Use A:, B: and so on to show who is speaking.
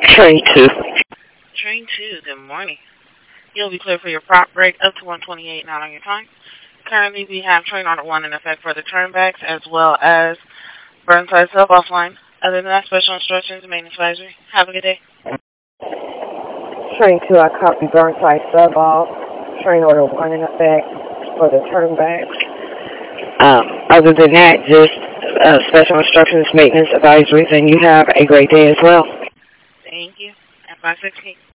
A: Train 2.
B: Train 2, good morning. You'll be clear for your prop break up to 128, not on your time. Currently, we have train order 1 in effect for the turnbacks as well as Burnside sub offline. Other than that, special instructions, maintenance advisory. Have a good day.
A: Train 2, I copy Burnside sub off. Train order 1 in effect for the turnbacks. Other than that, just special instructions, maintenance advisories, and you have a great day as well.
B: Thank you. At 5:16.